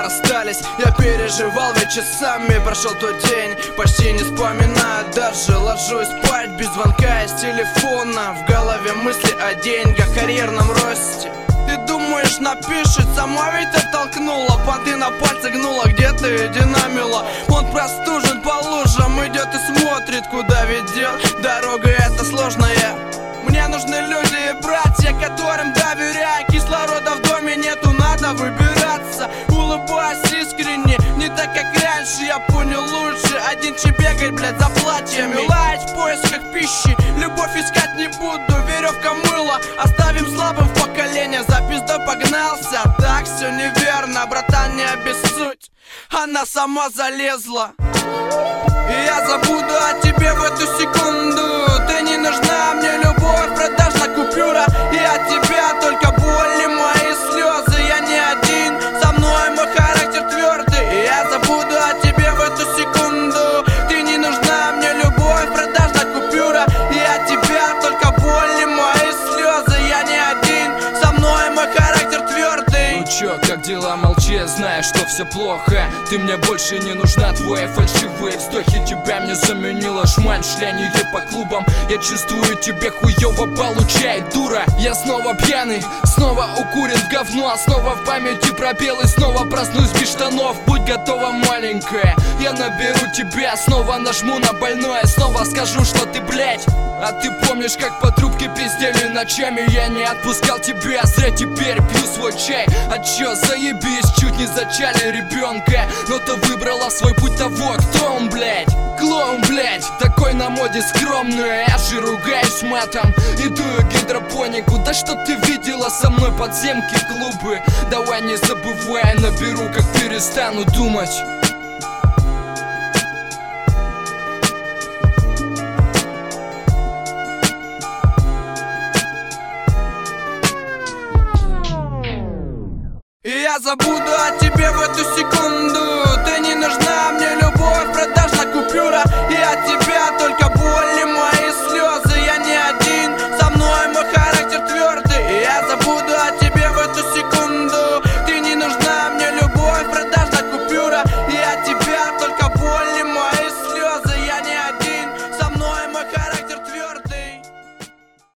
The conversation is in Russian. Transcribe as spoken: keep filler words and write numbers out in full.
когда расстались. Я переживал, ведь часами прошел тот день. Почти не вспоминаю, даже ложусь спать без звонка из телефона. В голове мысли о деньгах, карьерном росте. Ты думаешь, напишет, сама ведь оттолкнула. Понты на пальце гнула, где ты динамила. Он простужен по лужам, идет и смотрит, куда ведет дорога эта сложная. Мне нужны люди и братья, которым доверяю. Кислорода в доме нету, надо выбираться. Улыбаюсь искренне, не так как раньше. Я понял лучше, один че бегать, блядь, за платьями. Лаять в поисках пищи, любовь искать не буду. Веревка мыла, оставим слабым в поколение. За пиздой погнался, так все неверно. Братан, не обессудь, она сама залезла. И я забуду о тебе в эту секунду. Ты не нужна мне, любовь, продажная купюра. И от тебя только боль и мои слезы. Я не один, со мной мой характер твердый. И я забуду о тебе в эту секунду. Ты не нужна мне, любовь, продажная купюра. И от тебя только боль и мои слезы. Я не один, со мной мой характер твердый. Ну чё, как дела, молчи, я знаю, что все плохо. Ты мне больше не нужна, твои фальшивые вздохи. Тебя мне заменила шмаль, шляние по клубам. Я чувствую, тебе хуёво получает, дура. Я снова пьяный, снова укурен в говно. Снова в памяти пробелы, снова проснусь без штанов. Будь готова, маленькая, я наберу тебя. Снова нажму на больное, снова скажу, что ты, блядь. А ты помнишь, как по трубке пиздели ночами? Я не отпускал тебя, зря теперь пью свой чай. А чё, заебись, чуть не зачали ребенка. Но ты выбрала свой путь того, кто он, блядь. Клоун, блядь, такой на моде скромный. Я же ругаюсь матом, иду гидропонику. Да что ты видела со мной, подземки, клубы? Давай не забывай, наберу, как перестану думать. И я забуду о тебе в эту секунду.